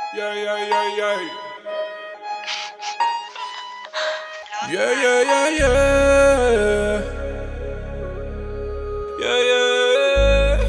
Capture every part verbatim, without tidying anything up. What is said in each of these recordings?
Yeah, yeah, yeah, yeah. Yeah, yeah, yeah, yeah. Yeah, yeah.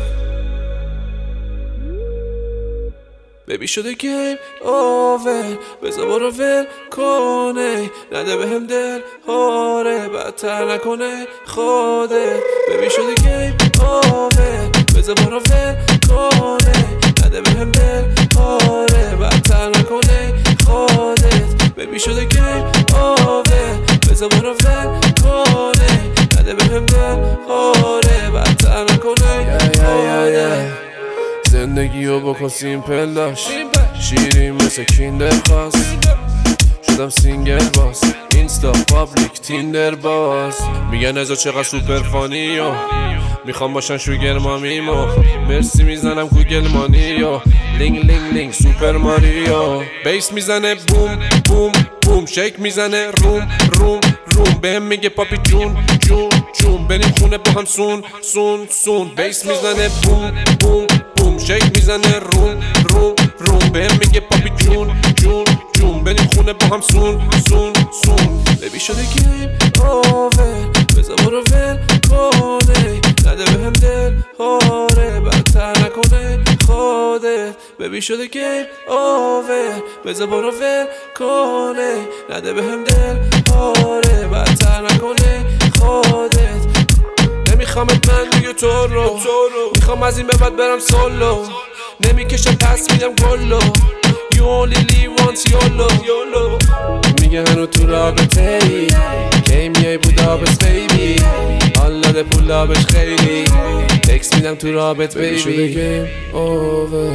Baby شده گیم اوور بذار برو ول کنه نده بهم دل هاره بدتر نکنه خودت Baby شده گیم اوور بذار برو ول کنه نده بهم دل هاره بدتر نکنه خودت Baby شده گیم اوور بذار برو ول کنه نده بهم دل هاره بدتر نکنه خودت زندگیو بکن سیمپل داشت شیرین مثل کیندر خواست شدم سینگل باز اینستا پابلیک تیندر باز میگن ازا چقدر سوپر فانی و میخوام باشن شوگر مامیمو مرسی میزنم گوگل مانیو لینگ لینگ لینگ سوپر ماریو بیس میزنه بوم بوم بوم شیک میزنه روم روم روم بهم میگه پاپی جون جون جون بریم خونه با هم سون سون سون بیس میزنه بوم بوم بوم شیک میزنه روم روم روم بهم میگه پاپی جون جون جون بریم خونه با هم سون سون سون ببی شده گیم اوور بذار برو ول کنه نده بهم دل هاره بدتر نکنه خودت ببی شده گیم اوور بذار برو ول کنه نده بهم دل هاره بدتر نکنه خودت نمیخوامت من دیگه تو رو میخوام از این به بعد برم سولو نمیکشم پس میدم گلو You only live once YOLO میگه هنو تو رابطه ای کی میای بودابس بیبی حالا ده پولابش خیلی تکس میدم تو رابط بیبی شده گیم اوور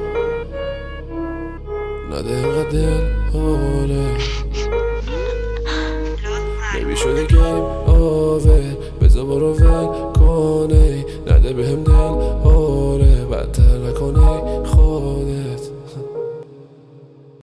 نده اینقدر دل هاره بیبی شده گیم اوور بذار برو ول کنه نده بهم دل